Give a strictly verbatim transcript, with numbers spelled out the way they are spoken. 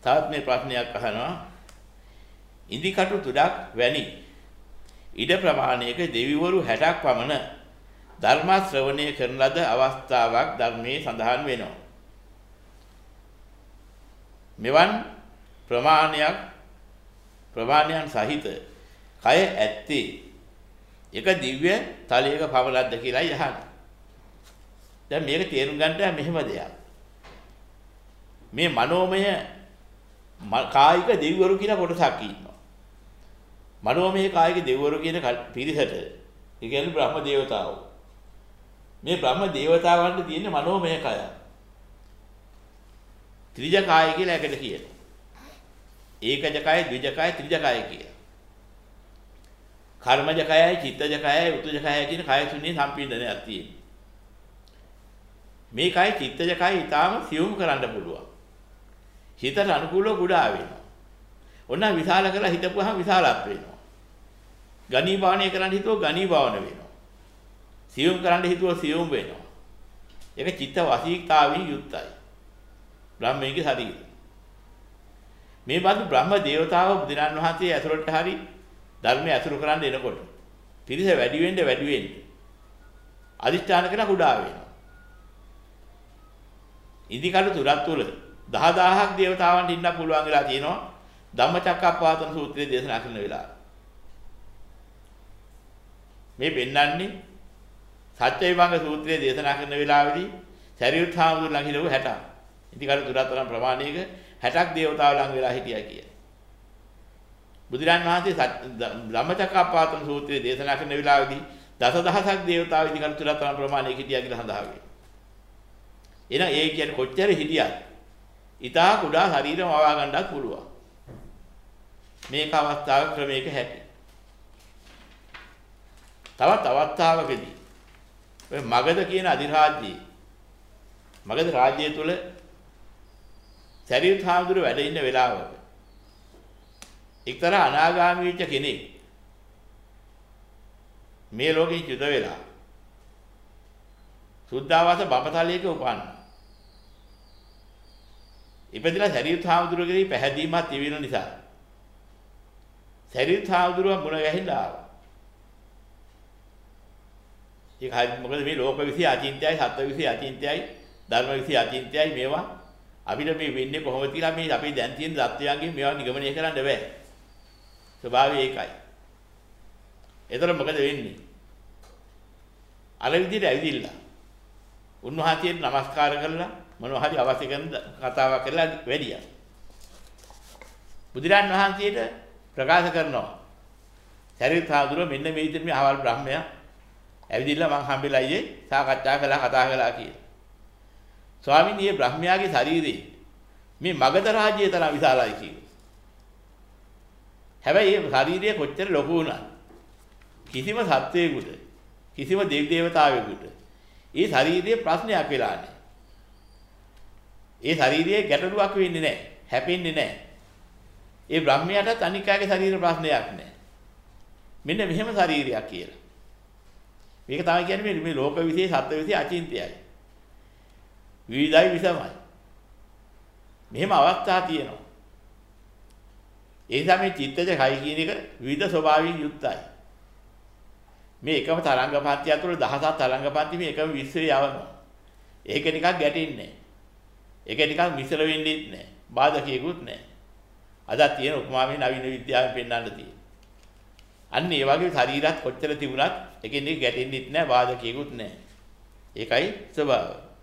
තවත් මේ ප්‍රශ්නයක් අහනවා. ඉදිකටු තුඩක් වැනි ඉඩ ප්‍රමාණයක දෙවිවරු හැටක් පමණ ධර්ම ශ්‍රවණය කරන ලද අවස්ථාවක් ධර්මයේ සඳහන් වෙනවා. මෙවන් ප්‍රමාණයක් ප්‍රමාණයන් සහිත කය ඇත්තේ එක දිව්‍ය තලයක පමණක්ද කියලායි අහන්නේ. දැන් මේක තේරුම් ගන්න මෙහෙම දෙයක්. මේ මනෝමය කායික දෙවිවරු කියලා කොටසක් ඉන්නවා. මනෝමය කායික දෙවිවරු කියන පිරිසට ඒ කියන්නේ බ්‍රහ්ම දේවතාවෝ. මේ බ්‍රහ්ම දේවතාවන්ට තියෙන මනෝමය කය. ත්‍රිජ කාය කියලා එකට කියනවා. ඒකජ කය, ද්විජ කය, ත්‍රිජ කය කියලා. කර්මජ කයයි, චිත්තජ කයයි, උතුජ කයයි කියන කය තුනේ සම්පීඩනයක් තියෙනවා. මේ කය චිත්තජ කය ඊටාම සියුම් කරන්න පුළුවන්. හිතට අනුකූලව කුඩා වෙනවා. ඔන්න විශාල කරලා හිතපුවාම විශාලත් වෙනවා. ගණීභාවනය කරන්න හිතුවොත් ගණීභාවන වෙනවා. සියුම් කරන්න හිතුවොත් සියුම් වෙනවා. ඒක චිත්ත වශීතාවයෙන් යුක්තයි. බ්‍රහ්මයේ ශරීරය. මේ බඳු බ්‍රහ්ම දේවතාව බුදුරන් වහන්සේ ඇතුළට හරි ධර්මයේ ඇසුරු කරන්න එනකොට පිරිස වැඩි වෙන්න වැඩි වෙන්න අදිෂ්ඨාන කරලා කුඩා වෙනවා. ඉදිකටු තුරක් තුල දහදහක් දේවතාවන්ට ඉන්න පුළුවන් වෙලා තියෙනවා ධම්මචක්කප්පවත්තන සූත්‍රයේ දේශනා කරන වෙලාව. මේ පෙන්වන්නේ සත්‍ය විභංග සූත්‍රයේ දේශනා කරන වෙලාවේදී සරියුත් හාමුදුරුවෝ ළඟ හිටපු හැටක්. ඉදිකටු තුරක් තරම් ප්‍රමාණයක හැටක් දේවතාවෝ ළඟ වෙලා හිටියා කියලා. බුදුරන් වහන්සේ ධම්මචක්කප්පවත්තන සූත්‍රයේ දේශනා කරන වෙලාවේදී දසදහසක් දේවතාවෝ ඉදිකටු තුරක් තරම් ප්‍රමාණයක හිටියා කියලා සඳහන් වෙනවා. එහෙනම් ඒ කියන්නේ කොච්චර හිටියත් ඊටා කුඩා ශරීරම වවා ගන්නත් පුළුවන්. මේක අවස්ථාවක ක්‍රමයක හැටි. තවත් අවස්ථාවකදී ඔය මගධ කියන අධිරාජ්‍යයේ මගධ රාජ්‍යය තුල සරියුත් හාමුදුරුවෝ වැඩ ඉන්න වෙලාවක එක්තරා අනාගාමී වෙච්ච කෙනෙක් මේ ලෝකෙ චුත වෙලා සුද්ධාවාස බඹතලයක උපන්නා. ඉපදිලා සරියුත් හාමුදුරුවෝගේ පැහැදීමක් තිබෙන නිසා සරියුත් හාමුදුරුවෝ මුණ ගැහිලා ආවා. ඒක හරි මොකද මේ ලෝක විශ්ය අචින්ත්‍යයි, සත්ත්ව විශ්ය අචින්ත්‍යයි, ධර්ම විශ්ය අචින්ත්‍යයි මේවා අපිට මේ වෙන්නේ කොහොමද කියලා මේ අපි දැන් තියෙන தත්වයන්ගෙන් මේවා නිගමනය කරන්න බෑ. ස්වභාවය ඒකයි. ඒතර මොකද වෙන්නේ? අර විදිහට ඇවිදිලා උන්වහන්සේට নমස්කාර කරලා මොනවා හරි අවශ්‍ය කරන කතාවක් කරලා වැඩියා. බුදුරන් වහන්සේට ප්‍රකාශ කරනවා. සරියුත් හාමුදුරුවෝ මෙන්න මේ විදිහට මේ අහවල් බ්‍රහ්මයා ඇවිදින්න මං හම්බෙලා ඉයේ සාකච්ඡා කළා කතා කළා කියලා. ස්වාමීන් වහන්සේ බ්‍රහ්මයාගේ ශරීරේ මේ මගධ රාජ්‍යය තරම් විශාලයි කියලා. හැබැයි මේ ශරීරය කොච්චර ලොකු වුණත් කිසිම සත්වයකට කිසිම දෙවි දේවතාවෙකුට ඒ ශරීරයේ ප්‍රශ්නයක් වෙලා නැහැ. ඒ ශරීරයේ ගැටලුවක් වෙන්නේ නැහැ, හැපෙන්නේ නැහැ. ඒ බ්‍රහ්මයාට අනිකාගේ ශරීර ප්‍රශ්නයක් නැහැ. මෙන්න මෙහෙම ශරීරයක් කියලා. මේක තමයි කියන්නේ මේ ලෝක විශ්ේ සත්ත්ව විශ්ේ අචින්ත්‍යයි. විවිධයි විසමයි. මෙහෙම අවස්ථා තියෙනවා. ඒ නිසා මේ චිත්තජ කයි කියන එක විවිධ ස්වභාවයෙන් යුක්තයි. මේ එකම තරංග පන්ති අතර දහසක් තරංග පන්ති මේ එකම විශ්වයේ යවනවා. ඒක නිකන් ගැටෙන්නේ නැහැ. ඒක නිකන් මිශ්‍ර වෙන්නේ නැහැ. බාධකයකුත් නැහැ. අද තියෙන උපමාවේ නවීන විද්‍යාවෙන් පෙන්වන්න තියෙන. අන්න ඒ වගේ ශරීරات කොච්චර තිබුණත් එකින් එක ගැටෙන්නෙත් නැහැ, බාධකයකුත් නැහැ. ඒකයි ස්වභාවය.